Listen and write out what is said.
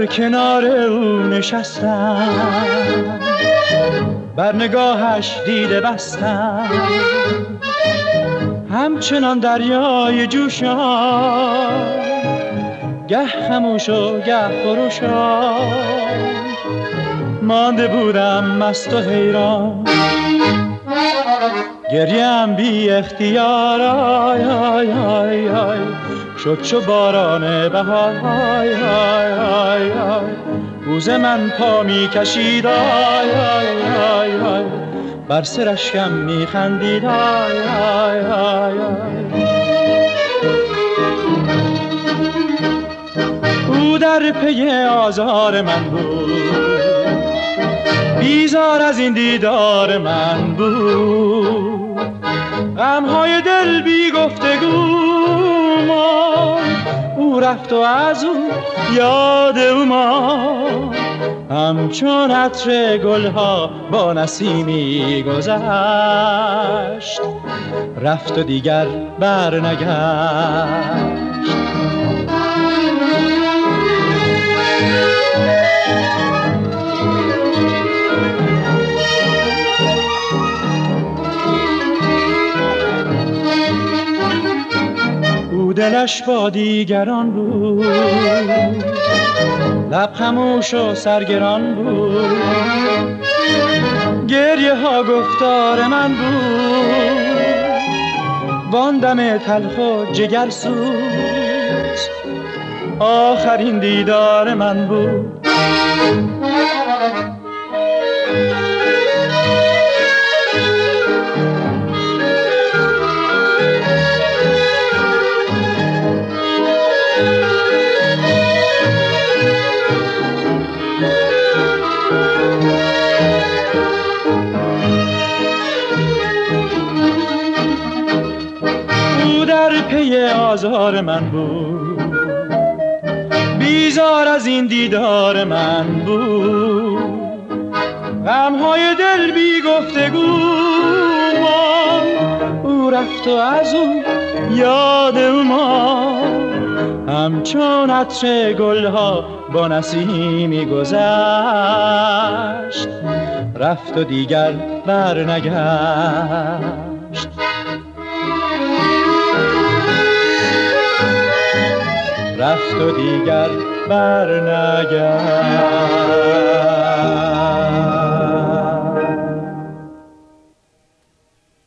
در کنار او نشستم، بر نگاهش دیده بستم، همچنان دریای جوشان، گه خموش و گه خروشان، مانده بودم مست و حیران. گریم بی اختیار آی آی آی آی شد چو باران بهار آی آی آی آی روز من پا می کشید آی آی آی آی بر سرشکم می خندید آی آی آی آی. او در پی آزار من بود، بیزار از این دیدار من بود، غمهای دل بی گفتگو او رفت و از او یاد او ما، همچون عطر گلها با نسیمی گذشت، رفت و دیگر برنگشت. دلش با دیگران بود، لب خموش و سرگران بود، گریه ها گفتار من بود، وان دم تلخ و جگر سوز آخرین دیدار من بود. آزار من بود، بیزار از این دیدار من بود، غمهای دل بی گفتگو او رفت و از او یاد او ما، همچون عطر گلها با نسیمی گذشت، رفت و دیگر برنگشت. رفت و دیگر برنگشت.